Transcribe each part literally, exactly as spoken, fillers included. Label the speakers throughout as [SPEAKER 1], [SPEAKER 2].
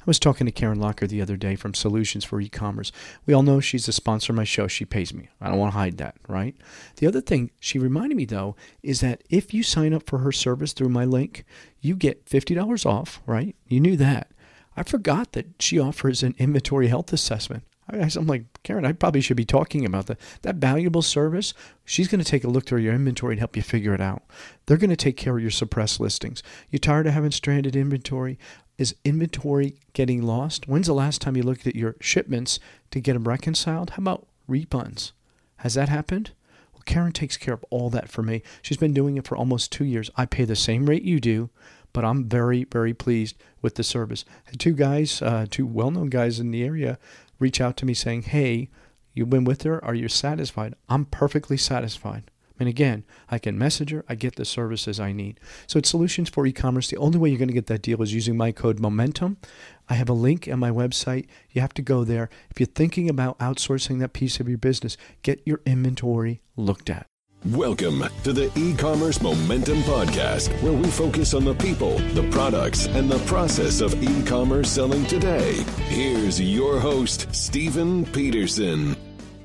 [SPEAKER 1] I was talking to Karen Locker the other day from Solutions for E-commerce. We all know she's a sponsor of my show. She pays me. I don't want to hide that, right? The other thing she reminded me, though, is that if you sign up for her service through my link, you get fifty dollars off, right? You knew that. I forgot that she offers an inventory health assessment. I, I'm like, Karen, I probably should be talking about that. That valuable service, she's going to take a look through your inventory and help you figure it out. They're going to take care of your suppressed listings. You tired of having stranded inventory? Is inventory getting lost? When's the last time you looked at your shipments to get them reconciled? How about refunds? Has that happened? Well, Karen takes care of all that for me. She's been doing it for almost two years. I pay the same rate you do, but I'm very, very pleased with the service. And two guys, uh, two well-known guys in the area reach out to me saying, hey, you've been with her. Are you satisfied? I'm perfectly satisfied. And again, I can message her. I get the services I need. So it's Solutions for E-commerce. The only way you're going to get that deal is using my code MOMENTUM. I have a link on my website. You have to go there. If you're thinking about outsourcing that piece of your business, get your inventory looked at.
[SPEAKER 2] Welcome to the E-commerce Momentum Podcast, where we focus on the people, the products, and the process of e-commerce selling today. Here's your host, Stephen Peterson.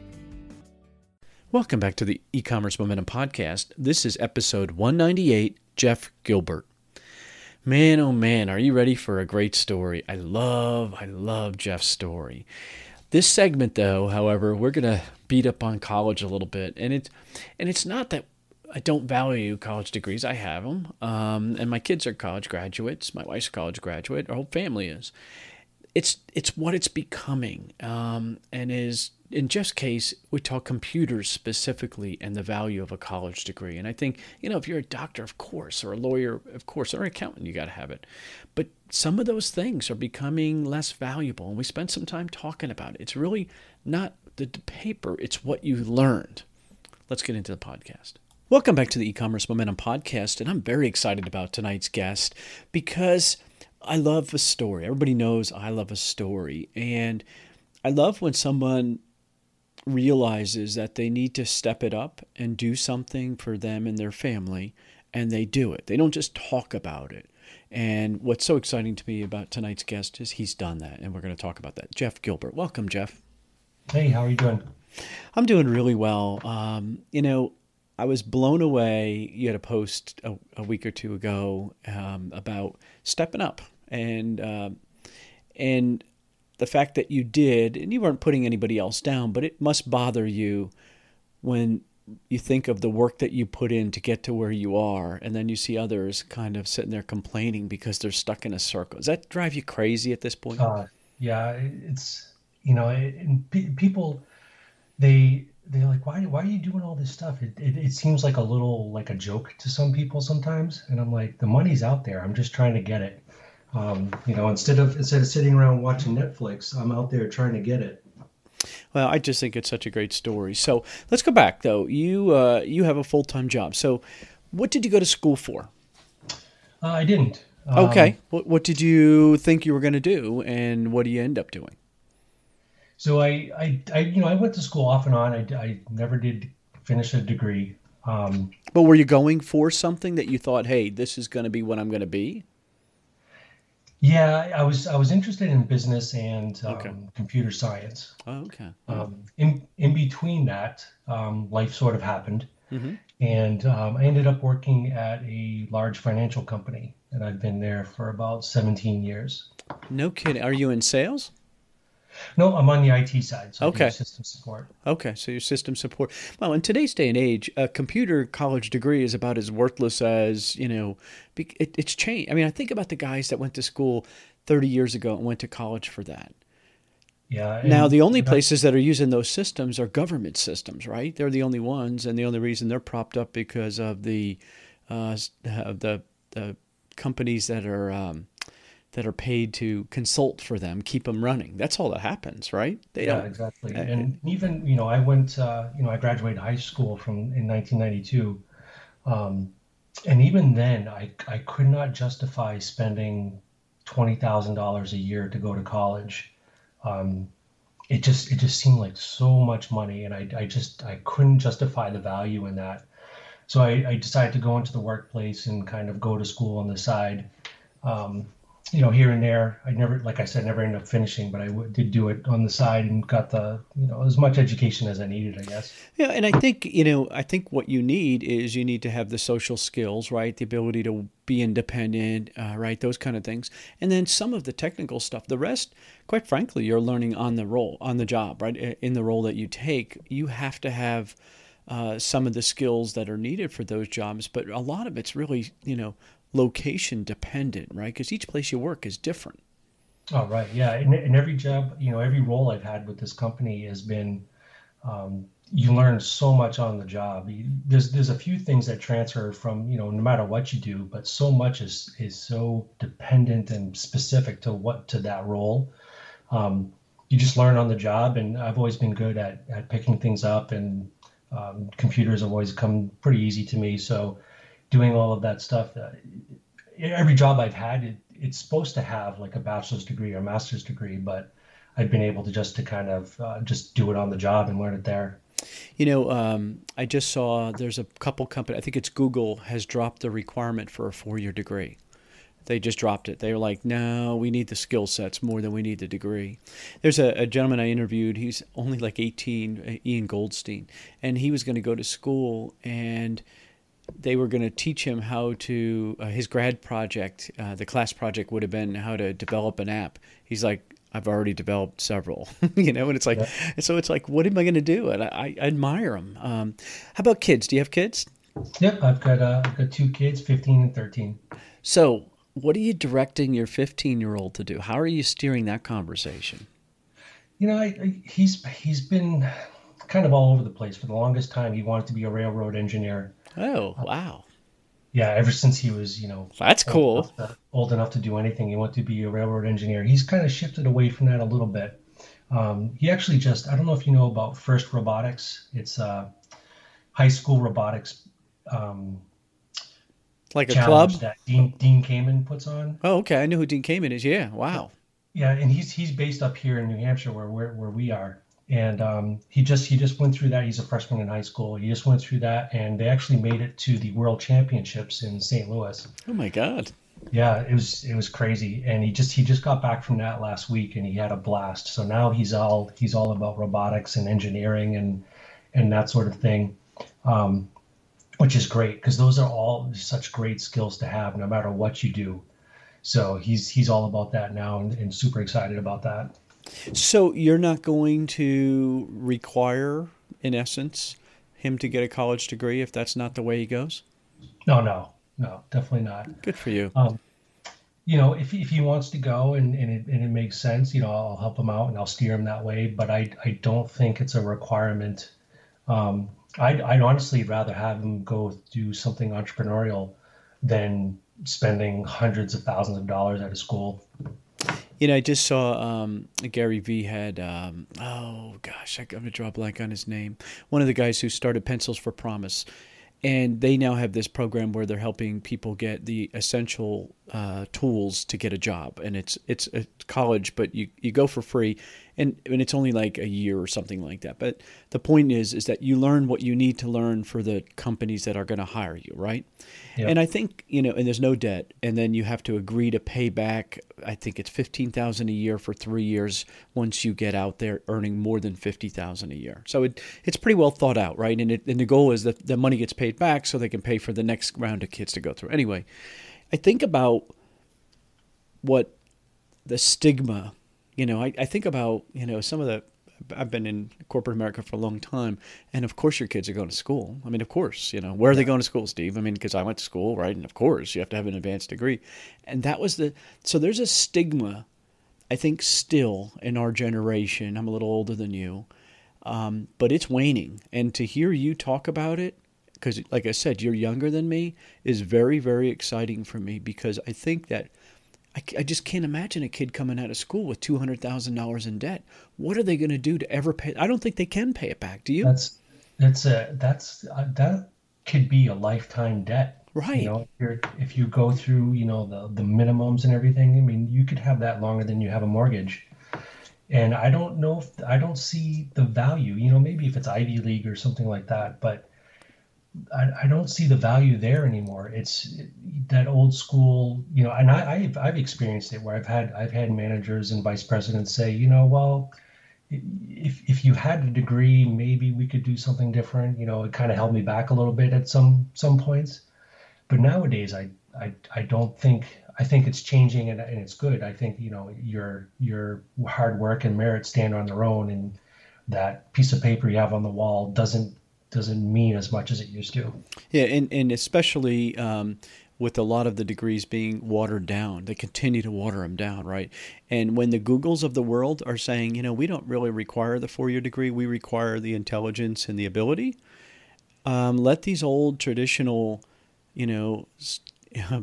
[SPEAKER 1] Welcome back to the E-commerce Momentum Podcast. This is episode one ninety-eight, Jeff Gilbert. Man, oh man, are you ready for a great story? I love, I love Jeff's story. This segment, though, however, we're going to beat up on college a little bit. And it's, and it's not that I don't value college degrees. I have them. Um, and my kids are college graduates. My wife's a college graduate. Our whole family is. It's it's what it's becoming. Um, and is in Jeff's case, we talk computers specifically and the value of a college degree. And I think, you know, if you're a doctor, of course, or a lawyer, of course, or an accountant, you got to have it. But some of those things are becoming less valuable. And we spent some time talking about it. It's really not the paper, it's what you learned. Let's get into the podcast. Welcome back to the E-commerce Momentum Podcast. And I'm very excited about tonight's guest because I love a story. Everybody knows I love a story. And I love when someone realizes that they need to step it up and do something for them and their family, and they do it. They don't just talk about it. And what's so exciting to me about tonight's guest is he's done that, and we're going to talk about that. Jeff Gilbert. Welcome, Jeff.
[SPEAKER 3] Hey, how are you doing?
[SPEAKER 1] I'm doing really well. Um, you know, I was blown away. You had a post a, a week or two ago um, about stepping up, and uh, and the fact that you did, and you weren't putting anybody else down, but it must bother you when you think of the work that you put in to get to where you are, and then you see others kind of sitting there complaining because they're stuck in a circle. Does that drive you crazy at this point?
[SPEAKER 3] Uh, yeah, it's, you know, it, and pe- people, they, they're like, why, why are you doing all this stuff? It, it, it seems like a little, like a joke to some people sometimes. And I'm like, the money's out there. I'm just trying to get it. Um, you know, instead of, instead of sitting around watching Netflix, I'm out there trying to get it.
[SPEAKER 1] Well, I just think it's such a great story. So let's go back, though. You uh, you have a full-time job. So what did you go to school for?
[SPEAKER 3] Uh, I didn't. Um,
[SPEAKER 1] Okay. What, what did you think you were going to do, and what do you end up doing?
[SPEAKER 3] So I, I, I, you know, I went to school off and on. I, I never did finish a degree. Um,
[SPEAKER 1] But were you going for something that you thought, hey, this is going to be what I'm going to be?
[SPEAKER 3] yeah, I was, I was interested in business and um,
[SPEAKER 1] Okay.
[SPEAKER 3] computer science.
[SPEAKER 1] Oh, okay.
[SPEAKER 3] Um, in in between that, um, life sort of happened,
[SPEAKER 1] Mm-hmm.
[SPEAKER 3] and um, I ended up working at a large financial company, and I've been there for about seventeen years.
[SPEAKER 1] No kidding. Are you in sales?
[SPEAKER 3] No, I'm on the I T side, so I
[SPEAKER 1] Okay.
[SPEAKER 3] do system support.
[SPEAKER 1] Okay, so your system support. Well, in today's day and age, a computer college degree is about as worthless as, you know, be- it, it's changed. I mean, I think about the guys that went to school thirty years ago and went to college for that.
[SPEAKER 3] Yeah.
[SPEAKER 1] Now,
[SPEAKER 3] and
[SPEAKER 1] the only
[SPEAKER 3] that-
[SPEAKER 1] places that are using those systems are government systems, right? They're the only ones, and the only reason they're propped up because of the uh, s- uh, the the companies that are um, that are paid to consult for them, keep them running. That's all that happens, right? They
[SPEAKER 3] Yeah,
[SPEAKER 1] don't.
[SPEAKER 3] exactly.
[SPEAKER 1] uh,
[SPEAKER 3] And even, you know, I went, uh, you know, I graduated high school from in nineteen ninety-two. Um, and even then, I, I could not justify spending twenty thousand dollars a year to go to college. Um, it just, it just seemed like so much money. And I, I just, I couldn't justify the value in that. So I, I decided to go into the workplace and kind of go to school on the side. Um, you know, here and there. I never, like I said, never ended up finishing, but I w- did do it on the side and got the, you know, as much education as I needed, I guess.
[SPEAKER 1] Yeah, and I think, you know, I think what you need is you need to have the social skills, right? The ability to be independent, uh, right? Those kind of things. And then some of the technical stuff. The rest, quite frankly, you're learning on the role, on the job, right? In the role that you take, you have to have uh, some of the skills that are needed for those jobs. But a lot of it's really, you know, location dependent, right? Because each place you work is different.
[SPEAKER 3] Oh, right. Yeah. And, and every job, you know, every role I've had with this company has been, um, you learn so much on the job. You, there's there's a few things that transfer from, you know, no matter what you do, but so much is is so dependent and specific to what to that role. Um, you just learn on the job, and I've always been good at at picking things up, and um, computers have always come pretty easy to me. So doing all of that stuff, uh, every job I've had, it, it's supposed to have like a bachelor's degree or master's degree, but I've been able to just to kind of uh, just do it on the job and learn it there.
[SPEAKER 1] You know, um, I just saw there's a couple company. I think it's Google has dropped the requirement for a four-year degree. They just dropped it. They were like, no, we need the skill sets more than we need the degree. There's a, a gentleman I interviewed. He's only like eighteen, Ian Goldstein, and he was going to go to school, and they were going to teach him how to, uh, his grad project, uh, the class project would have been how to develop an app. He's like, I've already developed several, you know, and it's like,
[SPEAKER 3] Yeah.
[SPEAKER 1] and so it's like, what am I going to do? And I, I admire him. Um, how about kids? Do you have kids?
[SPEAKER 3] Yep, I've got uh, I've got two kids, fifteen and thirteen.
[SPEAKER 1] So what are you directing your fifteen year old to do? How are you steering that conversation?
[SPEAKER 3] You know, I, I, he's he's been kind of all over the place for the longest time. He wanted to be a railroad engineer.
[SPEAKER 1] Oh, wow.
[SPEAKER 3] Yeah, ever since he was, you know,
[SPEAKER 1] That's
[SPEAKER 3] old
[SPEAKER 1] cool.
[SPEAKER 3] enough to, old enough to do anything, he wanted to be a railroad engineer. He's kind of shifted away from that a little bit. Um, he actually just, I don't know if you know about FIRST Robotics. It's a high school robotics um,
[SPEAKER 1] Like a club?
[SPEAKER 3] challenge that Dean Dean Kamen puts on.
[SPEAKER 1] Oh, okay. I know who Dean Kamen is. Yeah. Wow.
[SPEAKER 3] Yeah, and he's he's based up here in New Hampshire, where where, where we are. And um, he just he just went through that. He's a freshman in high school. He just went through that, and they actually made it to the World Championships in Saint Louis.
[SPEAKER 1] Oh my God.
[SPEAKER 3] Yeah, it was it was crazy, and he just he just got back from that last week, and he had a blast. So now he's all he's all about robotics and engineering and and that sort of thing, um, which is great because those are all such great skills to have, no matter what you do. So he's he's all about that now, and, and super excited about that.
[SPEAKER 1] So you're not going to require, in essence, him to get a college degree if that's not the way he goes?
[SPEAKER 3] No, no, no, definitely not.
[SPEAKER 1] Good for you.
[SPEAKER 3] Um, you know, if if he wants to go and and it, and it makes sense, you know, I'll help him out and I'll steer him that way. But I I don't think it's a requirement. Um, I'd I'd honestly rather have him go do something entrepreneurial than spending hundreds of thousands of dollars at a school.
[SPEAKER 1] You know, I just saw um, Gary Vee had, um, oh gosh, I- I'm going to draw a blank on his name. One of the guys who started Pencils for Promise. And they now have this program where they're helping people get the essential uh, tools to get a job. And it's it's a college, but you, you go for free. And, and it's only like a year or something like that. But the point is, is that you learn what you need to learn for the companies that are going to hire you, right?
[SPEAKER 3] Yep.
[SPEAKER 1] And I think, you know, and there's no debt. And then you have to agree to pay back, I think it's fifteen thousand dollars a year for three years once you get out there earning more than fifty thousand dollars a year. So it it's pretty well thought out, right? And, it, and the goal is that the money gets paid back so they can pay for the next round of kids to go through. Anyway, I think about what the stigma, you know, I, I think about, you know, some of the, I've been in corporate America for a long time, and of course your kids are going to school. I mean, of course, you know, where are they going to school, Steve? I mean, because I went to school, right? And of course, you have to have an advanced degree. And that was the, so there's a stigma, I think, still in our generation. I'm a little older than you, um, but it's waning. And to hear you talk about it, because like I said, you're younger than me, is very, very exciting for me because I think that I, I just can't imagine a kid coming out of school with two hundred thousand dollars in debt. What are they going to do to ever pay? I don't think they can pay it back. Do you?
[SPEAKER 3] That's that's a that's uh, that could be a lifetime debt.
[SPEAKER 1] Right.
[SPEAKER 3] You know, if you're if you go through, you know, the the minimums and everything. I mean, you could have that longer than you have a mortgage. And I don't know if I don't see the value. You know, maybe if it's Ivy League or something like that, but I, I don't see the value there anymore. It's that old school, you know, and I, I've, I've experienced it where I've had, I've had managers and vice presidents say, you know, well, if, if you had a degree, maybe we could do something different. You know, it kind of held me back a little bit at some, some points. But nowadays, I, I, I don't think, I think it's changing and, and it's good. I think, you know, your, your hard work and merit stand on their own, and that piece of paper you have on the wall doesn't, doesn't mean as much as it used to.
[SPEAKER 1] Yeah, and, and especially um, with a lot of the degrees being watered down, they continue to water them down, right? And when the Googles of the world are saying, you know, we don't really require the four-year degree, we require the intelligence and the ability, um, let these old traditional, you know, uh,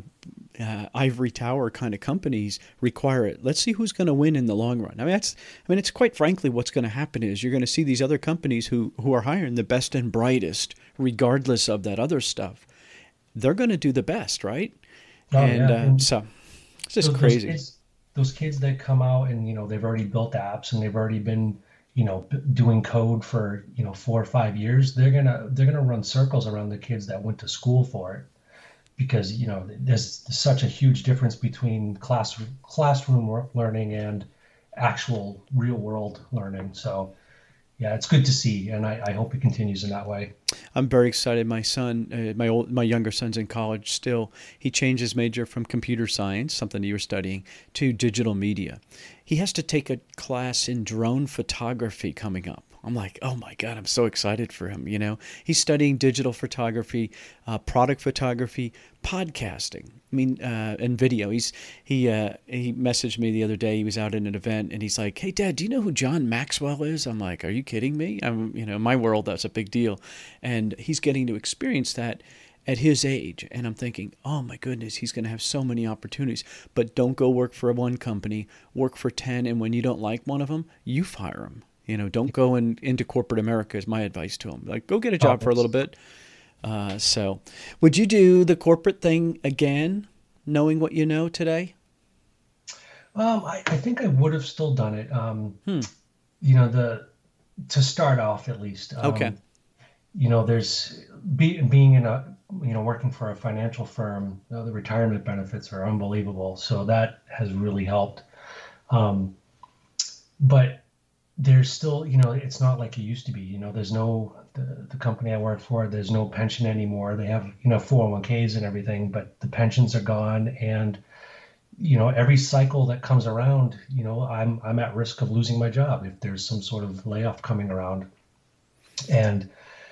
[SPEAKER 1] ivory tower kind of companies require it. Let's see who's going to win in the long run. I mean, that's, I mean, it's quite frankly what's going to happen is you're going to see these other companies who, who are hiring the best and brightest, regardless of that other stuff. They're going to do the best, right?
[SPEAKER 3] Oh,
[SPEAKER 1] and,
[SPEAKER 3] yeah.
[SPEAKER 1] uh,
[SPEAKER 3] and
[SPEAKER 1] so it's just
[SPEAKER 3] those,
[SPEAKER 1] crazy.
[SPEAKER 3] Those kids, those kids that come out and, you know, they've already built apps and they've already been, you know, doing code for, you know, four or five years, they're going to, they're going to run circles around the kids that went to school for it. Because, you know, there's, there's such a huge difference between class classroom learning and actual real world learning. So, yeah, it's good to see, and I, I hope it continues in that way.
[SPEAKER 1] I'm very excited. My son, uh, my old, my younger son's in college still. He changed his major from computer science, something you were studying, to digital media. He has to take a class in drone photography coming up. I'm like, oh my God, I'm so excited for him. You know, he's studying digital photography, uh, product photography, podcasting. I mean, uh, and video. He's he uh, he messaged me the other day. He was out at an event, and he's like, "Hey, Dad, do you know who John Maxwell is?" I'm like, "Are you kidding me?" I'm, you know, in my world, that's a big deal, and he's getting to experience that at his age. And I'm thinking, oh my goodness, he's going to have so many opportunities. But don't go work for one company. Work for ten, and when you don't like one of them, you fire them. You know, don't go in, into corporate America is my advice to him. Like, go get a job oh, for a little bit. Uh, so, would you do the corporate thing again, knowing what you know today?
[SPEAKER 3] Um, I, I think I would have still done it. Um,
[SPEAKER 1] hmm.
[SPEAKER 3] You know, the to start off at least. Um,
[SPEAKER 1] okay.
[SPEAKER 3] You know, there's be, being in a you know working for a financial firm. You know, the retirement benefits are unbelievable, so that has really helped. Um, but there's still, you know, it's not like it used to be. You know, there's no, the, the company I work for, there's no pension anymore. They have, you know, four oh one k's and everything, but the pensions are gone. And, you know, every cycle that comes around, you know, I'm, I'm at risk of losing my job if there's some sort of layoff coming around. And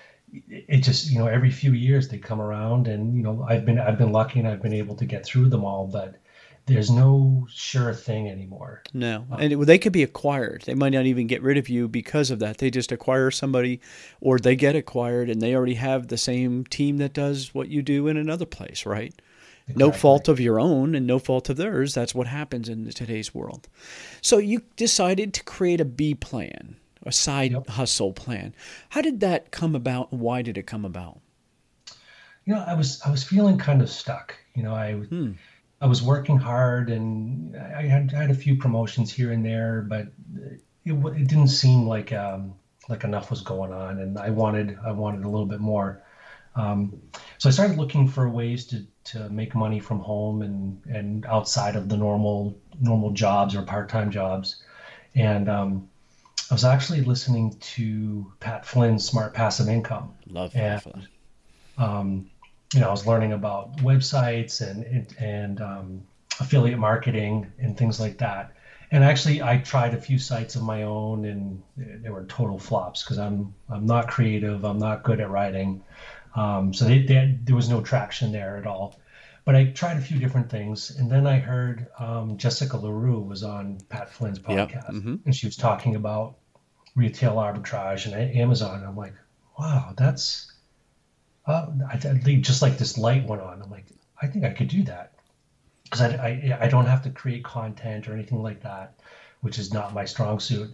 [SPEAKER 3] it just, you know, every few years they come around, and, you know, I've been, I've been lucky and I've been able to get through them all, but there's no sure thing anymore.
[SPEAKER 1] No. And it, they could be acquired. They might not even get rid of you because of that. They just acquire somebody, or they get acquired and they already have the same team that does what you do in another place, right? Exactly. No fault of your own and no fault of theirs. That's what happens in today's world. So you decided to create a B plan, a side yep. hustle plan. How did that come about? And why did it come about?
[SPEAKER 3] You know, I was, I was feeling kind of stuck. You know, I... Hmm. I was working hard, and I had, I had a few promotions here and there, but it, it didn't seem like um, like enough was going on, and I wanted I wanted a little bit more. Um, so I started looking for ways to, to make money from home and, and outside of the normal normal jobs or part-time jobs, and um, I was actually listening to Pat Flynn's Smart Passive Income.
[SPEAKER 1] Love Pat Flynn.
[SPEAKER 3] Um, you know, I was learning about websites and and um, affiliate marketing and things like that. And actually, I tried a few sites of my own, and they were total flops because I'm I'm not creative. I'm not good at writing, um, so they, they, there was no traction there at all. But I tried a few different things, and then I heard um, Jessica LaRue was on Pat Flynn's podcast,
[SPEAKER 1] yep. mm-hmm.
[SPEAKER 3] and she was talking about retail arbitrage and Amazon. And I'm like, wow, that's. Uh, I, I just like this light went on. I'm like, I think I could do that because I, I, I don't have to create content or anything like that, which is not my strong suit.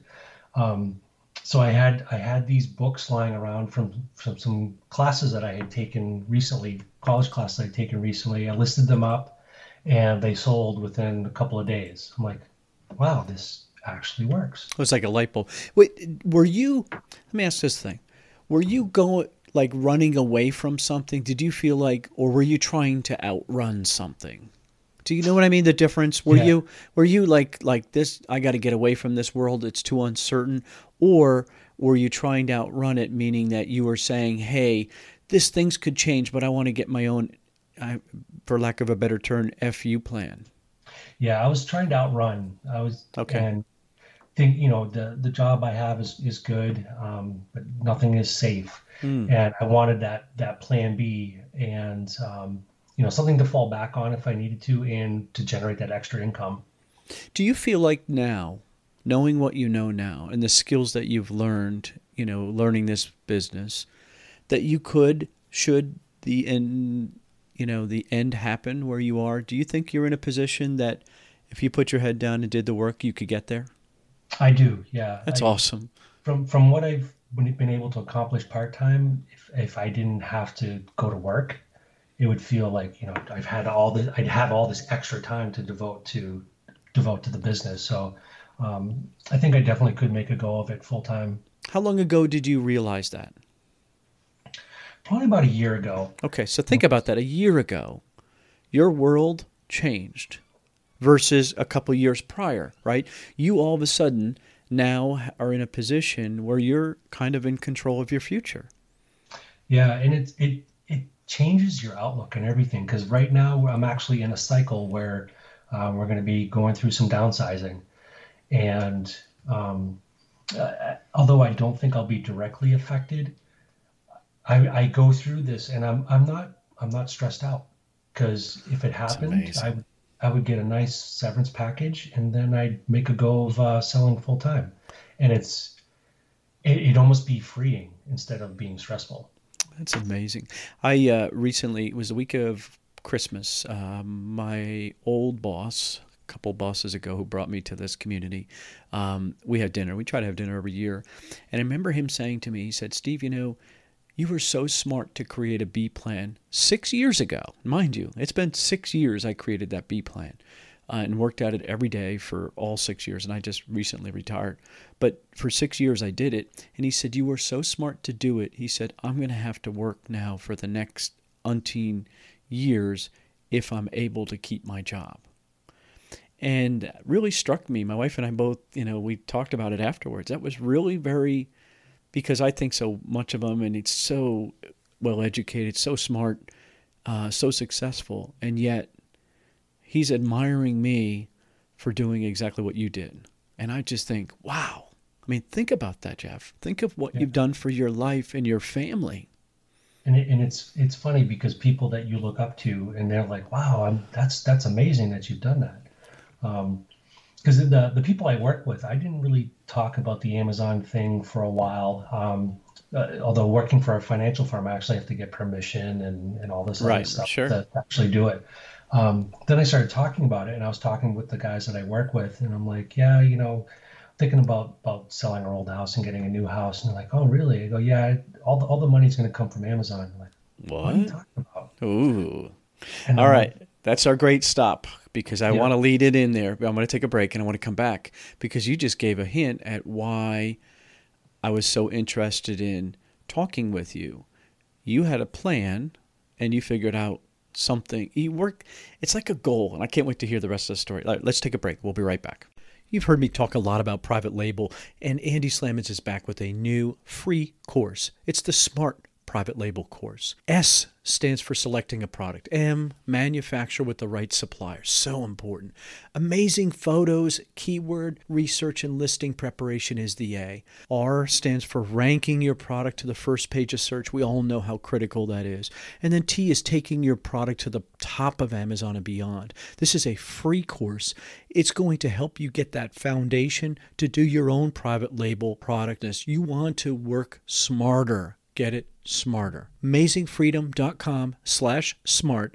[SPEAKER 3] Um, so I had I had these books lying around from, from some classes that I had taken recently, college classes I'd taken recently. I listed them up, and they sold within a couple of days. I'm like, wow, this actually works.
[SPEAKER 1] It was like a light bulb. Wait, were you? Let me ask this thing: were you going? like running away from something? Did you feel like, or were you trying to outrun something? Do you know what I mean? The difference? Were
[SPEAKER 3] Yeah.
[SPEAKER 1] you were you like like this? I got to get away from this world. It's too uncertain. Or were you trying to outrun it, meaning that you were saying, "Hey, this things could change, but I want to get my own, uh, for lack of a better term, F U plan."
[SPEAKER 3] Yeah, I was trying to outrun. I was
[SPEAKER 1] Okay.
[SPEAKER 3] and think you know the the job I have is is good, um, but nothing is safe,
[SPEAKER 1] Hmm.
[SPEAKER 3] and I wanted that that plan B and um, you know something to fall back on if I needed to, and to generate that extra income.
[SPEAKER 1] Do you feel like now, knowing what you know now and the skills that you've learned, you know, learning this business, that you could, should the end, you know, the end happen where you are, do you think you're in a position that if you put your head down and did the work, you could get there?
[SPEAKER 3] I do, yeah.
[SPEAKER 1] That's
[SPEAKER 3] I,
[SPEAKER 1] awesome.
[SPEAKER 3] from from what I've been been able to accomplish part time, if if I didn't have to go to work, it would feel like you know I've had all this I'd have all this extra time to devote to devote to the business. So um, I think I definitely could make a go of it full time.
[SPEAKER 1] How long ago did you realize that?
[SPEAKER 3] Probably about a year ago.
[SPEAKER 1] Okay, so think about that. A year ago, your world changed versus a couple years prior, right? You all of a sudden now are in a position where you're kind of in control of your future.
[SPEAKER 3] Yeah, and it it it changes your outlook and everything because right now I'm actually in a cycle where um, we're going to be going through some downsizing, and um, uh, although I don't think I'll be directly affected, I, I go through this and I'm I'm not I'm not stressed out because if it happened,
[SPEAKER 1] amazing.
[SPEAKER 3] I would I would get a nice severance package and then I'd make a go of uh, selling full time, and it's it, it'd almost be freeing instead of being stressful.
[SPEAKER 1] That's amazing. I uh, recently, it was the week of Christmas, um, my old boss, a couple bosses ago who brought me to this community, um, we had dinner. We try to have dinner every year. And I remember him saying to me, he said, "Steve, you know, you were so smart to create a B plan six years ago." Mind you, it's been six years I created that B plan uh, and worked at it every day for all six years. And I just recently retired. But for six years I did it. And he said, "You were so smart to do it." He said, "I'm going to have to work now for the next umpteen years if I'm able to keep my job." And it really struck me. My wife and I both, you know, we talked about it afterwards. That was really very, because I think so much of him, and he's so well educated, so smart, uh, so successful, and yet he's admiring me for doing exactly what you did. And I just think, wow. I mean, think about that, Jeff. Think of what
[SPEAKER 3] Yeah.
[SPEAKER 1] you've done for your life and your family.
[SPEAKER 3] And it, and it's it's funny because people that you look up to and they're like, wow, I'm that's that's amazing that you've done that. Um, because the the people I work with, I didn't really talk about the Amazon thing for a while. Um, uh, although working for a financial firm, I actually have to get permission and and all this other
[SPEAKER 1] Right,
[SPEAKER 3] stuff
[SPEAKER 1] sure.
[SPEAKER 3] to actually do it. Um, then I started talking about it, and I was talking with the guys that I work with, and I'm like, yeah, you know, thinking about about selling our old house and getting a new house, and they're like, oh, really? I go, yeah, all the all the money's going to come from Amazon. I'm like, what are you
[SPEAKER 1] What?
[SPEAKER 3] talking about?
[SPEAKER 1] Ooh.
[SPEAKER 3] And
[SPEAKER 1] All
[SPEAKER 3] I'm
[SPEAKER 1] right.
[SPEAKER 3] like,
[SPEAKER 1] That's our great stop because I
[SPEAKER 3] Yeah.
[SPEAKER 1] want to lead it in there. But I'm going to take a break and I want to come back because you just gave a hint at why I was so interested in talking with you. You had a plan and you figured out something. You work. It's like a goal, and I can't wait to hear the rest of the story. All right, let's take a break. We'll be right back. You've heard me talk a lot about private label, and Andy Slamans is back with a new free course. It's the Smart Private Label course. S stands for selecting a product. M, manufacture with the right supplier. So important. Amazing photos, keyword research, and listing preparation is the A. R stands for ranking your product to the first page of search. We all know how critical that is. And then T is taking your product to the top of Amazon and beyond. This is a free course. It's going to help you get that foundation to do your own private label product. You want to work smarter. Get it smarter. amazingfreedom.com slash smart.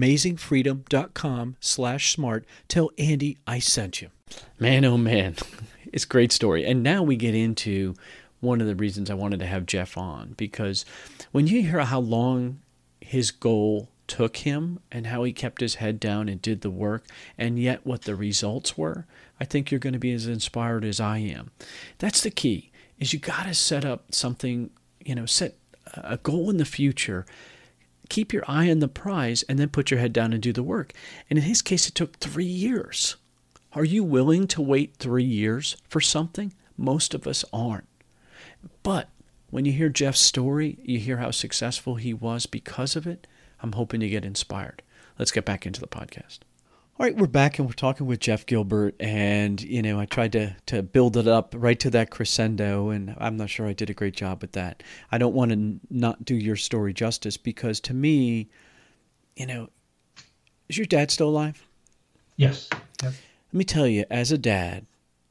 [SPEAKER 1] amazingfreedom.com slash smart. Tell Andy I sent you. Man, oh man. It's a great story. And now we get into one of the reasons I wanted to have Jeff on, because when you hear how long his goal took him and how he kept his head down and did the work, and yet what the results were, I think you're going to be as inspired as I am. That's the key, is you got to set up something, you know, set a goal in the future, keep your eye on the prize and then put your head down and do the work. And in his case, it took three years. Are you willing to wait three years for something? Most of us aren't. But when you hear Jeff's story, you hear how successful he was because of it, I'm hoping to get inspired. Let's get back into the podcast. All right, we're back and we're talking with Jeff Gilbert, and you know, I tried to to build it up right to that crescendo, and I'm not sure I did a great job with that. I don't want to not do your story justice because to me, you know, is your dad still alive?
[SPEAKER 3] Yes. Yep.
[SPEAKER 1] Let me tell you, as a dad,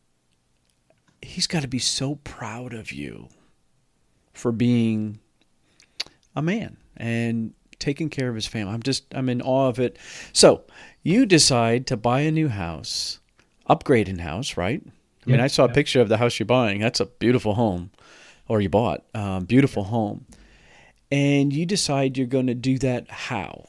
[SPEAKER 1] he's got to be so proud of you for being a man and taking care of his family. I'm just, I'm in awe of it. So you decide to buy a new house, upgrading house, right? I
[SPEAKER 3] Yeah,
[SPEAKER 1] mean, I saw a
[SPEAKER 3] yeah.
[SPEAKER 1] picture of the house you're buying. That's a beautiful home, or you bought, um, beautiful home. And you decide you're going to do that how?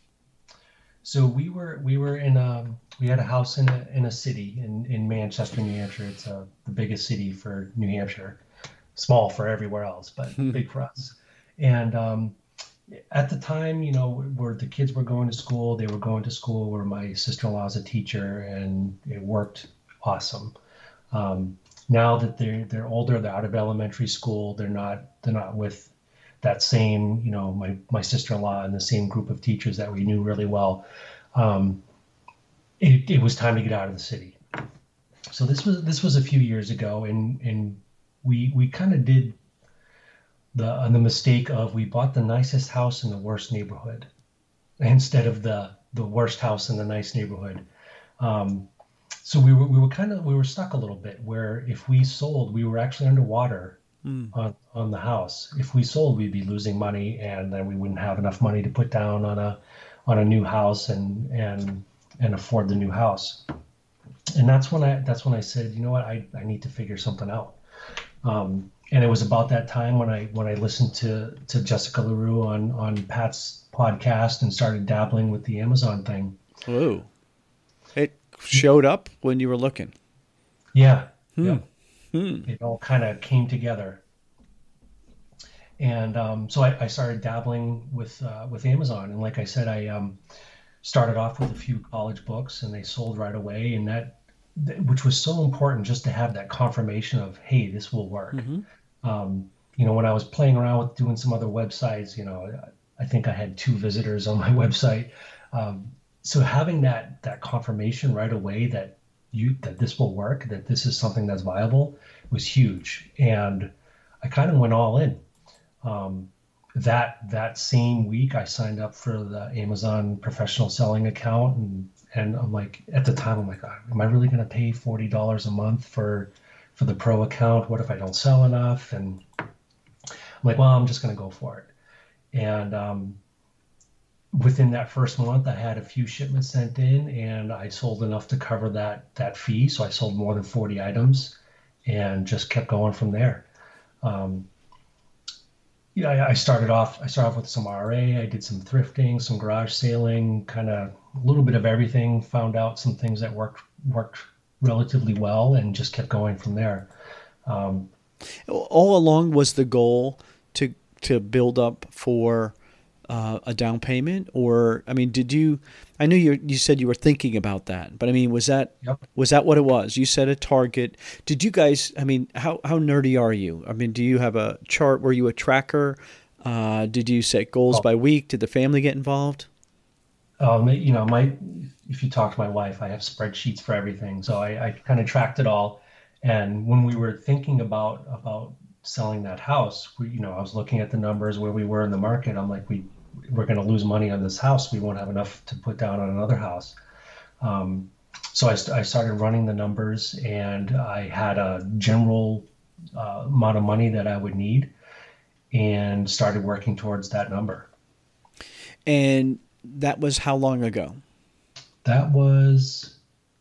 [SPEAKER 3] So we were we were in a we had a house in a in a city in, in Manchester, New Hampshire. It's uh, the biggest city for New Hampshire. Small for everywhere else, but big for us. And um, at the time, you know, where the kids were going to school, they were going to school where my sister-in-law's a teacher, and it worked awesome. Um, now that they're they're older, they're out of elementary school. They're not they're not with that same, you know, my my sister-in-law and the same group of teachers that we knew really well. Um, it, it was time to get out of the city. So this was this was a few years ago, and and we we kind of did the uh, the mistake of we bought the nicest house in the worst neighborhood instead of the the worst house in the nice neighborhood. Um, so we were we were kind of we were stuck a little bit where if we sold, we were actually underwater
[SPEAKER 1] Mm.
[SPEAKER 3] on on the house. If we sold, we'd be losing money, and then we wouldn't have enough money to put down on a on a new house and and and afford the new house. And that's when I that's when I said, you know what, I, I need to figure something out. Um, and it was about that time when I when I listened to to Jessica LaRue on on Pat's podcast and started dabbling with the Amazon thing.
[SPEAKER 1] Whoa. It showed up when you were looking.
[SPEAKER 3] Yeah.
[SPEAKER 1] Hmm.
[SPEAKER 3] Yeah.
[SPEAKER 1] Hmm.
[SPEAKER 3] It all kind of came together. And um, so I, I started dabbling with uh, with Amazon. And like I said, I um, started off with a few college books, and they sold right away. And that, th- which was so important, just to have that confirmation of, hey, this will work.
[SPEAKER 1] Mm-hmm.
[SPEAKER 3] Um, you know, when I was playing around with doing some other websites, you know, I think I had two visitors on my website. Um, so having that that confirmation right away that you that this will work, that this is something that's viable, was huge. And I kind of went all in. Um, that that same week, I signed up for the Amazon professional selling account, and and I'm like, at the time, I'm like, am I really going to pay forty dollars a month for for the pro account? What if I don't sell enough? And I'm like, well, I'm just going to go for it. And um, within that first month, I had a few shipments sent in, and I sold enough to cover that that fee. So I sold more than forty items, and just kept going from there. Um, yeah, I, I started off. I started off with some R A. I did some thrifting, some garage sailing, kind of a little bit of everything. Found out some things that worked worked relatively well, and just kept going from there. Um,
[SPEAKER 1] All along was the goal to to build up for uh, a down payment, or I mean, did you? I knew you you said you were thinking about that, but I mean, was that
[SPEAKER 3] Yep.
[SPEAKER 1] was that what it was? You set a target. Did you guys? I mean, how how nerdy are you? I mean, do you have a chart? Were you a tracker? Uh, did you set goals
[SPEAKER 3] Oh.
[SPEAKER 1] by week? Did the family get involved?
[SPEAKER 3] Um, you know, my if you talk to my wife, I have spreadsheets for everything, so I, I kind of tracked it all. And when we were thinking about about selling that house, we, you know, I was looking at the numbers where we were in the market. I'm like, we we're going to lose money on this house. We won't have enough to put down on another house. Um, so I, st- I started running the numbers, and I had a general uh, amount of money that I would need, and started working towards that number.
[SPEAKER 1] And that was how long ago?
[SPEAKER 3] That was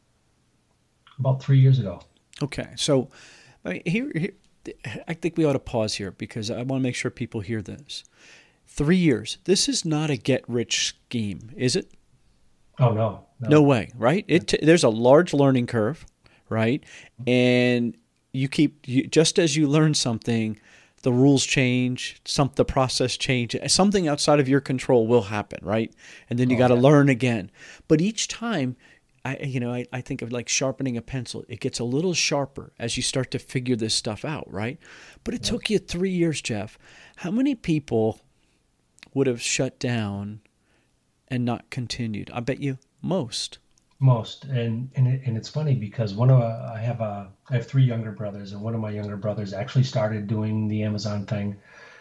[SPEAKER 3] about three years ago.
[SPEAKER 1] Okay, so I mean, here, here, I think we ought to pause here because I want to make sure people hear this. Three years. This is not a get-rich scheme, is it?
[SPEAKER 3] Oh, no.
[SPEAKER 1] No way, right? It t- there's a large learning curve, right? And you keep you, just as you learn something, the rules change, some the process change, something outside of your control will happen, right? And then you
[SPEAKER 3] Oh,
[SPEAKER 1] got to
[SPEAKER 3] yeah.
[SPEAKER 1] learn again. But each time, I you know, I, I think of like sharpening a pencil. It gets a little sharper as you start to figure this stuff out, right? But it took you three years, Jeff. How many people would have shut down and not continued? I bet you most.
[SPEAKER 3] Most. And and, it, and it's funny because one of uh, I have a I have three younger brothers, and one of my younger brothers actually started doing the Amazon thing,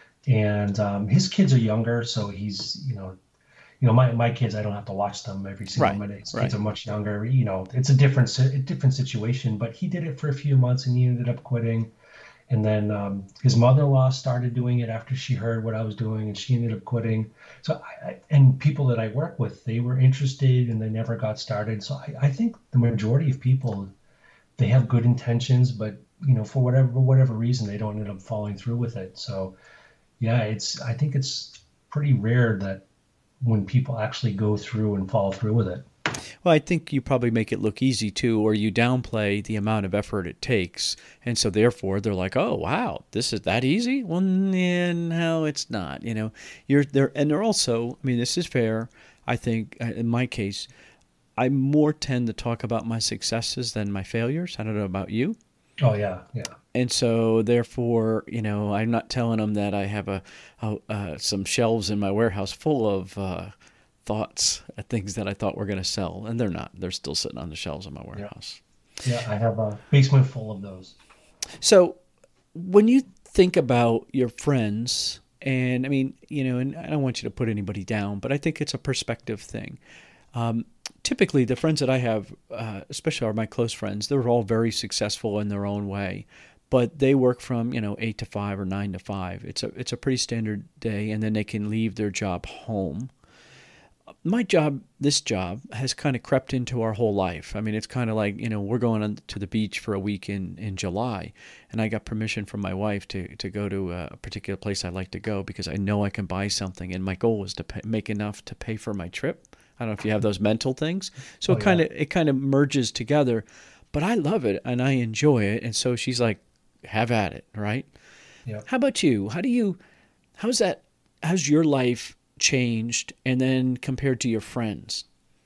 [SPEAKER 3] and um, his kids are younger, so he's you know. You know, my, my kids, I don't have to watch them every single
[SPEAKER 1] Right,
[SPEAKER 3] minute. His
[SPEAKER 1] right.
[SPEAKER 3] kids are much younger. You know, it's a different si- a different situation. But he did it for a few months, and he ended up quitting. And then um, his mother-in-law started doing it after she heard what I was doing, and she ended up quitting. So, I, I, and people that I work with, they were interested, and they never got started. So, I, I think the majority of people, they have good intentions, but you know, for whatever whatever reason, they don't end up following through with it. So, yeah, it's I think it's pretty rare that when people actually go through and follow through with it.
[SPEAKER 1] Well, I think you probably make it look easy too, or you downplay the amount of effort it takes. And so therefore they're like, oh, wow, this is that easy? Well, yeah, no, it's not. You know, you're there. And they're also, I mean, this is fair. I think uh, in my case, I more tend to talk about my successes than my failures. I don't know about you.
[SPEAKER 3] Oh, yeah, yeah.
[SPEAKER 1] And so, therefore, you know, I'm not telling them that I have a, a uh, some shelves in my warehouse full of uh, thoughts, uh, things that I thought were going to sell, and they're not. They're still sitting on the shelves in my warehouse.
[SPEAKER 3] Yeah, I have a basement full of those.
[SPEAKER 1] So, when you think about your friends, and I mean, you know, and I don't want you to put anybody down, but I think it's a perspective thing. Um, typically, the friends that I have, uh, especially are my close friends, they're all very successful in their own way. But they work from, you know, eight to five or nine to five. It's a it's a pretty standard day, and then they can leave their job home. My job, this job, has kind of crept into our whole life. I mean, it's kind of like, you know, we're going on to the beach for a week in, in July, and I got permission from my wife to, to go to a particular place I like to go because I know I can buy something, and my goal is to pay, make enough to pay for my trip. I don't know if you have those mental things. So
[SPEAKER 3] Oh,
[SPEAKER 1] it kind
[SPEAKER 3] yeah.
[SPEAKER 1] of it kind of merges together, but I love it and I enjoy it. And so she's like, have at it, right?
[SPEAKER 3] Yeah.
[SPEAKER 1] How about you? How do you, how's that, how's your life changed and then compared to your friends?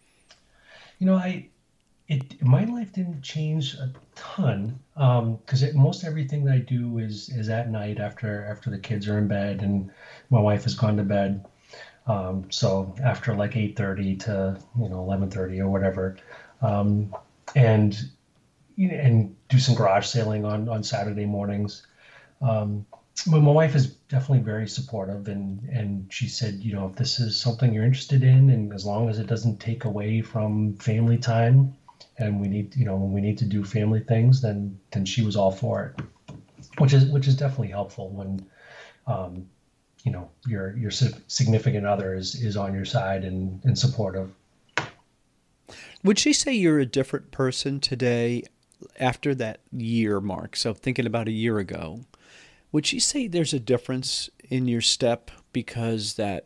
[SPEAKER 3] You know, I it my life didn't change a ton um, because it most everything that I do is is at night after after the kids are in bed and my wife has gone to bed. Um, so after like eight thirty to you know eleven thirty or whatever, um, and you know, and do some garage sailing on on Saturday mornings. Um, but my wife is definitely very supportive, and and she said, you know, if this is something you're interested in, and as long as it doesn't take away from family time, and we need, you know, when we need to do family things, then then she was all for it, which is which is definitely helpful when, um, you know, your your sig- significant other is is on your side and and supportive.
[SPEAKER 1] Would she say you're a different person today after that year mark? So thinking about a year ago, would she say there's a difference in your step because that,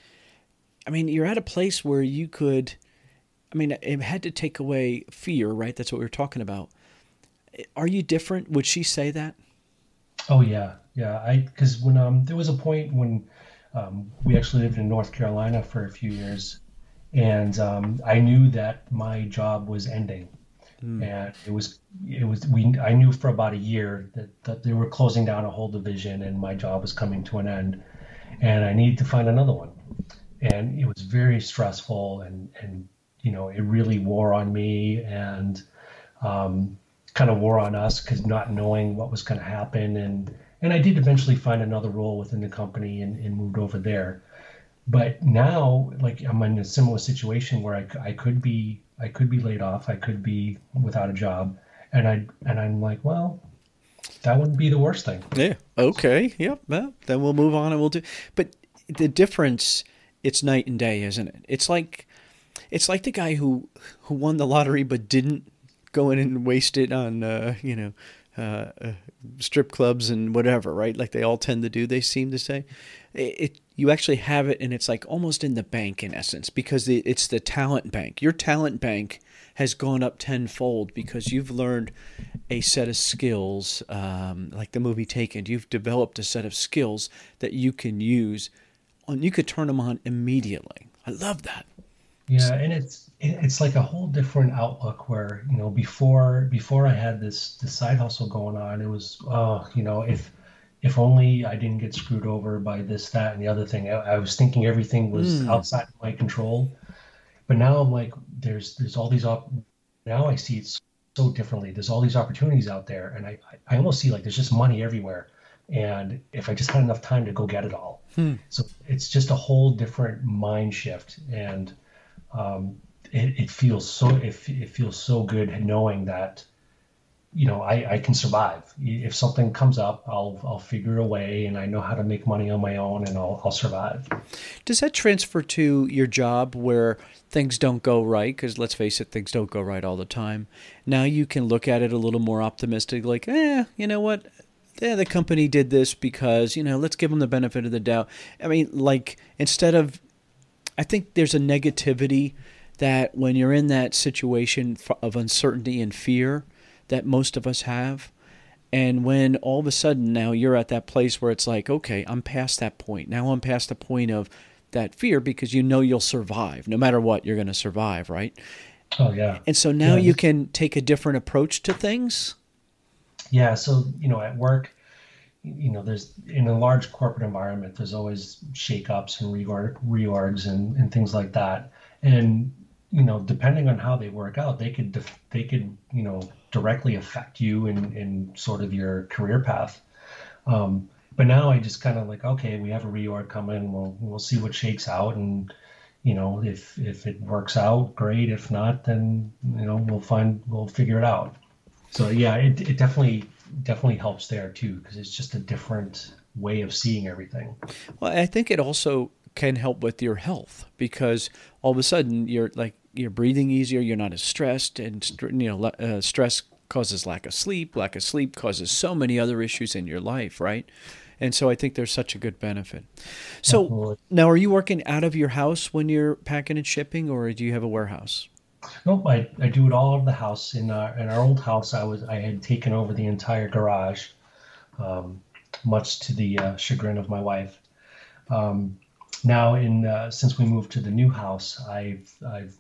[SPEAKER 1] I mean, you're at a place where you could, I mean, it had to take away fear, right? That's what we were talking about. Are you different? Would she say that?
[SPEAKER 3] Oh yeah, yeah. I because when um there was a point when um, we actually lived in North Carolina for a few years, and um, I knew that my job was ending, and it was it was we I knew for about a year that, that they were closing down a whole division and my job was coming to an end, and I needed to find another one, and it was very stressful and and you know it really wore on me and um, kind of wore on us because not knowing what was going to happen and and I did eventually find another role within the company and, and moved over there. But now, like I'm in a similar situation where I, c- I could be I could be laid off, I could be without a job, and I and I'm like, well, that wouldn't be the worst thing.
[SPEAKER 1] Yeah. Okay. Yep. Well, then we'll move on and we'll do. But the difference, it's night and day, isn't it? It's like, it's like the guy who who won the lottery but didn't go in and waste it on, uh, you know, uh, uh, strip clubs and whatever, right? Like they all tend to do. They seem to say, it. it you actually have it, and it's like almost in the bank in essence, because the, it's the talent bank. Your talent bank has gone up tenfold because you've learned a set of skills, um, like the movie Taken. You've developed a set of skills that you can use, and you could turn them on immediately. I love that.
[SPEAKER 3] Yeah, and it's it's like a whole different outlook where, you know, before before I had this this side hustle going on, it was, oh, you know, if if only I didn't get screwed over by this, that, and the other thing. I, I was thinking everything was
[SPEAKER 1] Mm.
[SPEAKER 3] outside of my control. But now I'm like, there's there's all these op now I see it so differently. There's all these opportunities out there, and I I almost see like there's just money everywhere. And if I just had enough time to go get it all.
[SPEAKER 1] Hmm.
[SPEAKER 3] So it's just a whole different mind shift. And um, it, it feels so it, it feels so good knowing that, you know, I, I can survive. If something comes up, I'll I'll figure a way, and I know how to make money on my own, and I'll I'll survive.
[SPEAKER 1] Does that transfer to your job where things don't go right? Because let's face it, things don't go right all the time. Now you can look at it a little more optimistic, like, eh, you know what? Yeah, the company did this because, you know, let's give them the benefit of the doubt. I mean, like, instead of, I think there's a negativity that when you're in that situation of uncertainty and fear that most of us have, and when all of a sudden now you're at that place where it's like, okay, I'm past that point. Now I'm past the point of that fear because you know you'll survive. No matter what, you're going to survive, right?
[SPEAKER 3] Oh, yeah.
[SPEAKER 1] And so now
[SPEAKER 3] Yeah.
[SPEAKER 1] you can take a different approach to things.
[SPEAKER 3] Yeah, so, you know, at work, you know, there's in a large corporate environment, there's always shakeups and reorg, reorgs and, and things like that. And, you know, depending on how they work out, they could, def- they could, you know, directly affect you in, in sort of your career path. Um, but now I just kind of like, okay, we have a reorg coming, we'll, we'll see what shakes out. And, you know, if, if it works out, great. If not, then, you know, we'll find, we'll figure it out. So yeah, it, it definitely definitely helps there too, because it's just a different way of seeing everything.
[SPEAKER 1] Well, I think it also can help with your health because all of a sudden you're like you're breathing easier, you're not as stressed, and you know uh, stress causes lack of sleep, lack of sleep causes so many other issues in your life, right? And so I think there's such a good benefit. So
[SPEAKER 3] Absolutely.
[SPEAKER 1] now, are you working out of your house when you're packing and shipping, or do you have a warehouse?
[SPEAKER 3] Nope, I, I do it all out of the house. In our in our old house, I was I had taken over the entire garage, um, much to the uh, chagrin of my wife. Um, now, in uh, since we moved to the new house, I've I've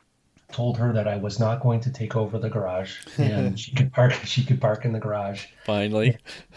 [SPEAKER 3] told her that I was not going to take over the garage, and she could park she could park in the garage.
[SPEAKER 1] Finally.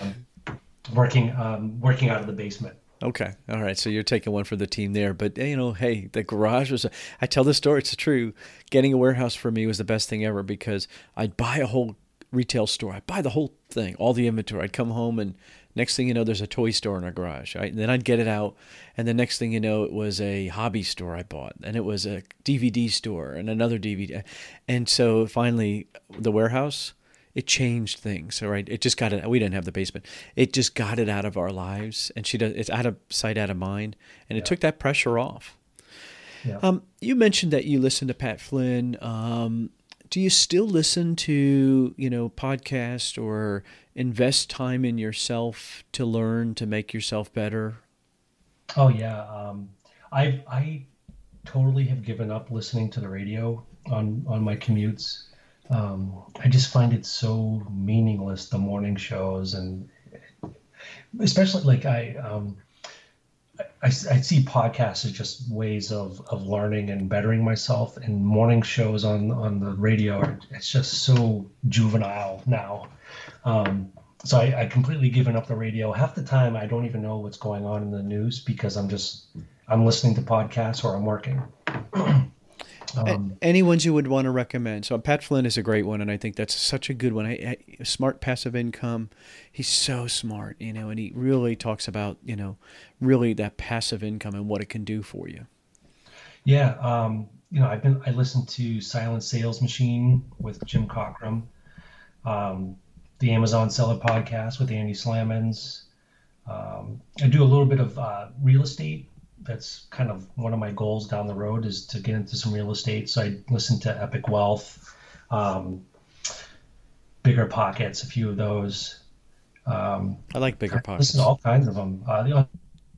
[SPEAKER 3] Working um, working out of the basement.
[SPEAKER 1] Okay. All right. So you're taking one for the team there. But, you know, hey, the garage was, a, I tell this story, it's true. Getting a warehouse for me was the best thing ever because I'd buy a whole retail store. I'd buy the whole thing, all the inventory. I'd come home and next thing you know, there's a toy store in our garage. Right? And then I'd get it out. And the next thing you know, it was a hobby store I bought. And it was a D V D store and another D V D. And so finally, the warehouse, it changed things, all right? It just got it. We didn't have the basement. It just got it out of our lives, and she does. It's out of sight, out of mind, and it
[SPEAKER 3] Yeah.
[SPEAKER 1] took that pressure off.
[SPEAKER 3] Yeah.
[SPEAKER 1] Um, you mentioned that you listen to Pat Flynn. Um, do you still listen to you know podcasts or invest time in yourself to learn to make yourself better?
[SPEAKER 3] Oh yeah. Um, I I totally have given up listening to the radio on on my commutes. Um, I just find it so meaningless, the morning shows, and especially like I, um, I, I see podcasts as just ways of, of learning and bettering myself, and morning shows on, on the radio are, it's just so juvenile now. Um, so I, I completely given up the radio. Half the time I don't even know what's going on in the news because I'm just, I'm listening to podcasts or I'm working. Um,
[SPEAKER 1] Any ones you would want to recommend? So Pat Flynn is a great one, and I think that's such a good one. I, I, smart passive income. He's so smart, you know, and he really talks about, you know, really that passive income and what it can do for you.
[SPEAKER 3] Yeah, um, you know, I've been I listened to Silent Sales Machine with Jim Cockrum, um, the Amazon Seller Podcast with Andy Slamans. Um, I do a little bit of uh, real estate. That's kind of one of my goals down the road is to get into some real estate. So I listen to Epic Wealth, um, Bigger Pockets, a few of those. Um,
[SPEAKER 1] I like Bigger
[SPEAKER 3] I
[SPEAKER 1] Pockets.
[SPEAKER 3] listen to all kinds of them. Uh, the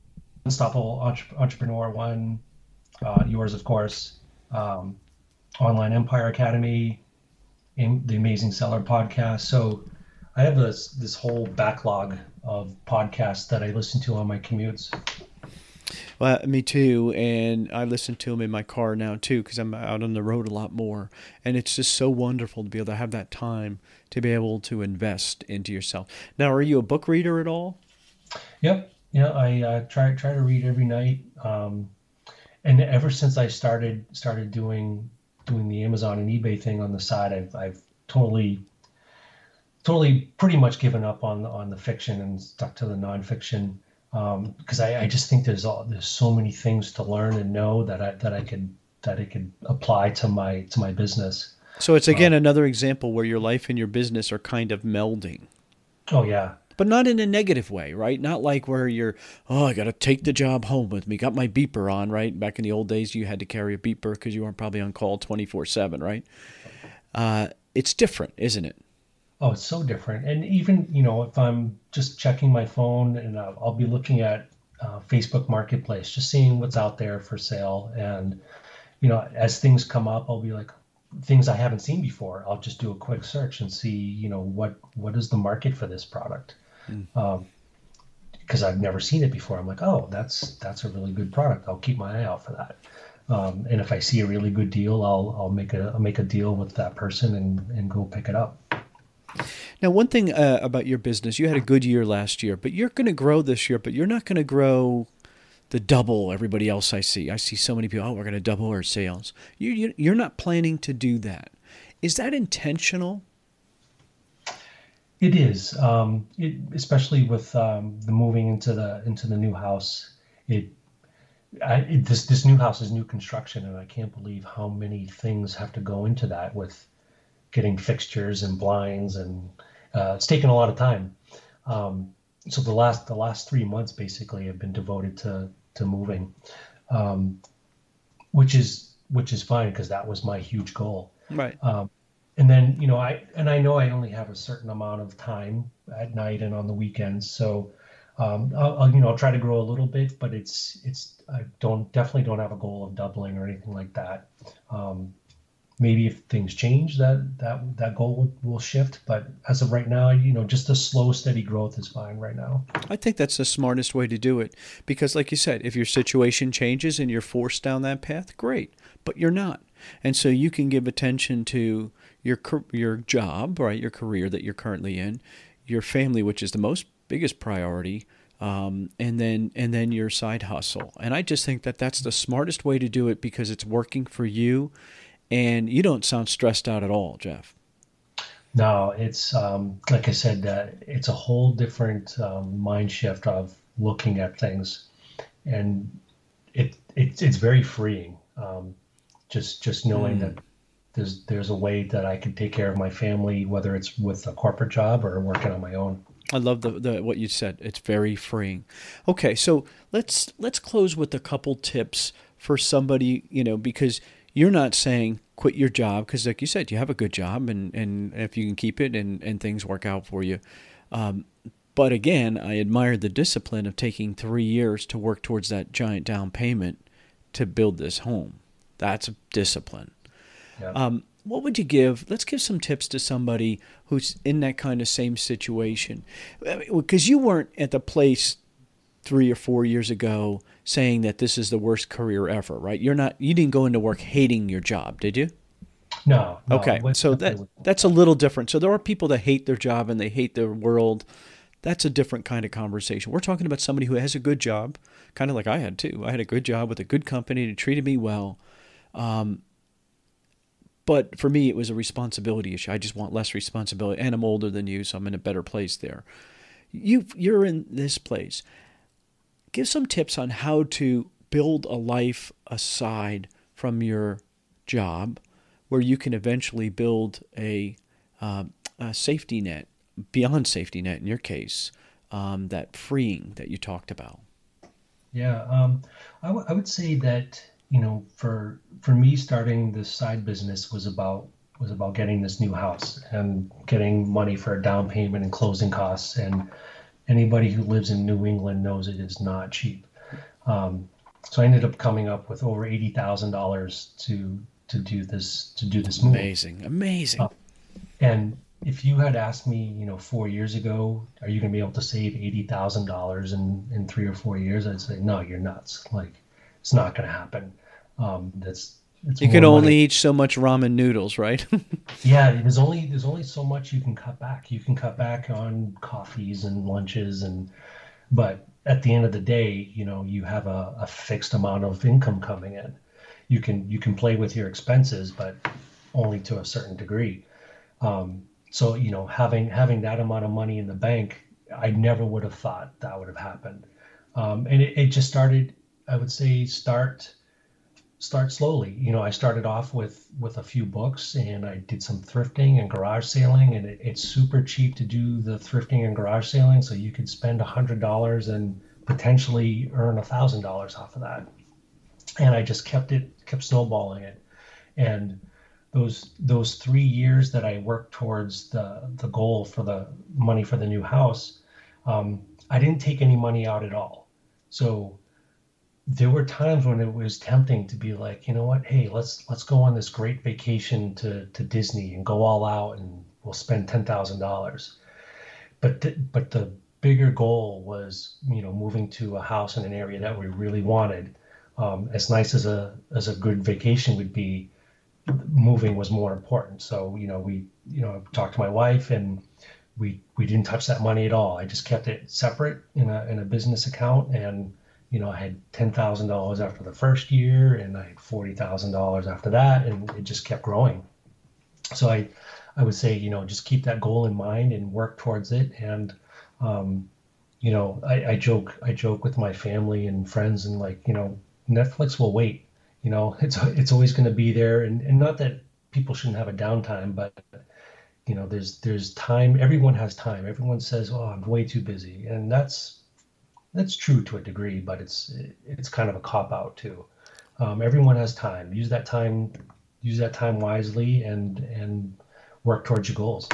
[SPEAKER 3] Unstoppable Entre- Entrepreneur One, uh, yours, of course, um, Online Empire Academy, Am- the Amazing Seller podcast. So I have this this whole backlog of podcasts that I listen to on my commutes.
[SPEAKER 1] Well, me too. And I listen to them in my car now too, because I'm out on the road a lot more. And it's just so wonderful to be able to have that time to be able to invest into yourself. Now, are you a book reader at all?
[SPEAKER 3] Yep. Yeah, I uh, try try to read every night. Um, and ever since I started started doing doing the Amazon and eBay thing on the side, I've I've totally totally pretty much given up on on the fiction and stuck to the nonfiction, um, because I, I just think there's all there's so many things to learn and know that I that I could that I could apply to my to my business.
[SPEAKER 1] So it's again uh, another example where your life and your business are kind of melding.
[SPEAKER 3] Oh yeah.
[SPEAKER 1] But not in a negative way, right? Not like where you're, oh, I got to take the job home with me. Got my beeper on, right? Back in the old days, you had to carry a beeper because you weren't probably on call twenty-four seven, right? Uh, it's different, isn't it?
[SPEAKER 3] Oh, it's so different. And even, you know, if I'm just checking my phone and I'll, I'll be looking at uh, Facebook Marketplace, just seeing what's out there for sale. And, you know, as things come up, I'll be like, things I haven't seen before. I'll just do a quick search and see, you know, what what is the market for this product? Mm. Um, because I've never seen it before. I'm like, oh, that's that's a really good product. I'll keep my eye out for that. Um, and if I see a really good deal, I'll I'll make a I'll make a deal with that person and, and go pick it up.
[SPEAKER 1] Now, one thing uh, about your business, you had a good year last year, but you're going to grow this year, but you're not going to grow the double everybody else I see. I see so many people, oh, we're going to double our sales. You, you, you're not planning to do that. Is that intentional?
[SPEAKER 3] It is, um, it, especially with um, the moving into the into the new house. It, I, it this this new house is new construction, and I can't believe how many things have to go into that with getting fixtures and blinds, and uh, it's taken a lot of time. Um, so the last the last three months basically have been devoted to to moving, um, which is which is fine because that was my huge goal.
[SPEAKER 1] Right.
[SPEAKER 3] Um, and then you know I and I know I only have a certain amount of time at night and on the weekends, so um, I'll, I'll you know I'll try to grow a little bit, but it's it's I don't definitely don't have a goal of doubling or anything like that. Um, Maybe if things change, that that that goal will, will shift. But as of right now, you know, just a slow, steady growth is fine right now.
[SPEAKER 1] I think that's the smartest way to do it. Because like you said, if your situation changes and you're forced down that path, great. But you're not. And so you can give attention to your your job, right, your career that you're currently in, your family, which is the most biggest priority, um, and then and then your side hustle. And I just think that that's the smartest way to do it because it's working for you. And you don't sound stressed out at all, Jeff.
[SPEAKER 3] No, it's um, like I said, uh, it's a whole different um, mind shift of looking at things, and it, it it's very freeing. Um, just just knowing mm. that there's there's a way that I can take care of my family, whether it's with a corporate job or working on my own.
[SPEAKER 1] I love the, the what you said. It's very freeing. Okay, so let's let's close with a couple tips for somebody, you know, because you're not saying quit your job because, like you said, you have a good job and, and if you can keep it and, and things work out for you. Um, but again, I admire the discipline of taking three years to work towards that giant down payment to build this home. That's discipline. Yeah. Um, what would you give? Let's give some tips to somebody who's in that kind of same situation. Because you weren't at the place three or four years ago saying that this is the worst career ever, right? You're not, you didn't go into work hating your job, did you?
[SPEAKER 3] No. no
[SPEAKER 1] okay. So that that's a little different. So there are people that hate their job and they hate their world. That's a different kind of conversation. We're talking about somebody who has a good job, kind of like I had too. I had a good job with a good company that treated me well. Um, but for me, it was a responsibility issue. I just want less responsibility. And I'm older than you, so I'm in a better place there. You, you're in this place. Give some tips on how to build a life aside from your job where you can eventually build a, uh, a safety net, beyond safety net in your case, um, that freeing that you talked about.
[SPEAKER 3] Yeah, um, I, w- I would say that, you know, for for me, starting this side business was about was about getting this new house and getting money for a down payment and closing costs. And anybody who lives in New England knows it is not cheap. Um, so I ended up coming up with over eighty thousand dollars to to do this to do this move.
[SPEAKER 1] Amazing, amazing. Uh,
[SPEAKER 3] and if you had asked me, you know, four years ago, are you going to be able to save eighty thousand dollars in in three or four years? I'd say, no, you're nuts. Like, it's not going to happen. Um, that's it's
[SPEAKER 1] you can only money. eat so much ramen noodles, right?
[SPEAKER 3] Yeah, there's only there's only so much you can cut back. You can cut back on coffees and lunches, and but at the end of the day, you know, you have a, a fixed amount of income coming in. You can you can play with your expenses, but only to a certain degree. Um, so you know, having having that amount of money in the bank, I never would have thought that would have happened. Um, and it, it just started. I would say start. Start slowly. You know, I started off with with a few books, and I did some thrifting and garage sailing, and it, it's super cheap to do the thrifting and garage sailing. So you could spend a hundred dollars and potentially earn a thousand dollars off of that. And I just kept it, kept snowballing it. And those those three years that I worked towards the the goal for the money for the new house, um, I didn't take any money out at all. So there were times when it was tempting to be like, you know what, hey, let's let's go on this great vacation to, to Disney and go all out, and we'll spend ten thousand dollars. But th- but the bigger goal was, you know, moving to a house in an area that we really wanted. Um, as nice as a as a good vacation would be, moving was more important. So, you know, we you know talked to my wife, and we we didn't touch that money at all. I just kept it separate in a in a business account, and you know, I had ten thousand dollars after the first year, and I had forty thousand dollars after that, and it just kept growing. So I, I would say, you know, just keep that goal in mind and work towards it. And, um, you know, I, I joke, I joke with my family and friends, and like, you know, Netflix will wait. You know, it's it's always going to be there, and, and not that people shouldn't have a downtime, but you know, there's there's time. Everyone has time. Everyone says, "Oh, I'm way too busy," and that's. That's true to a degree, but it's it's kind of a cop out too. Um, everyone has time. Use that time, use that time wisely, and and work towards your goals.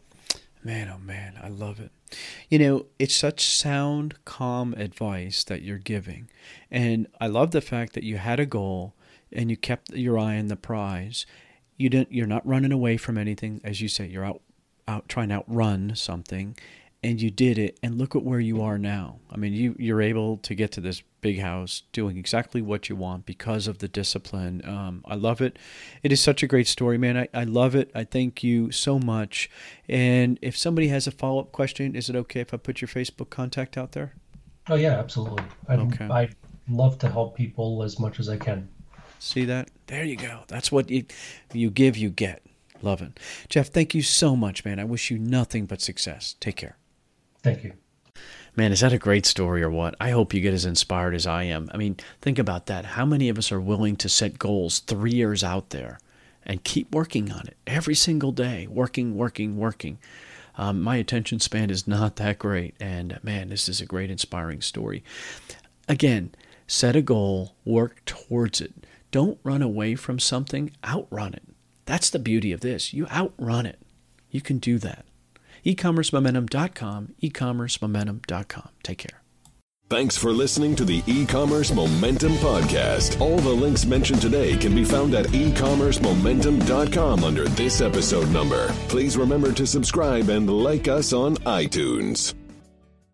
[SPEAKER 1] Man, oh man, I love it. You know, it's such sound, calm advice that you're giving, and I love the fact that you had a goal and you kept your eye on the prize. You didn't. You're not running away from anything, as you say. You're out out trying to outrun something. And you did it, and look at where you are now. I mean, you, you're able to get to this big house doing exactly what you want because of the discipline. Um, I love it. It is such a great story, man. I, I love it. I thank you so much. And if somebody has a follow-up question, is it okay if I put your Facebook contact out there?
[SPEAKER 3] Oh, yeah, absolutely. I'd,
[SPEAKER 1] okay.
[SPEAKER 3] I'd love to help people as much as I can.
[SPEAKER 1] See that? There you go. That's what you, you give, you get. Love it. Jeff, thank you so much, man. I wish you nothing but success. Take care.
[SPEAKER 3] Thank you.
[SPEAKER 1] Man, is that a great story or what? I hope you get as inspired as I am. I mean, think about that. How many of us are willing to set goals three years out there and keep working on it every single day, working, working, working? Um, my attention span is not that great. And man, this is a great, inspiring story. Again, set a goal, work towards it. Don't run away from something, outrun it. That's the beauty of this. You outrun it. You can do that. e commerce momentum dot com, e commerce momentum dot com. Take care.
[SPEAKER 2] Thanks for listening to the E-Commerce Momentum Podcast. All the links mentioned today can be found at e commerce momentum dot com under this episode number. Please remember to subscribe and like us on iTunes.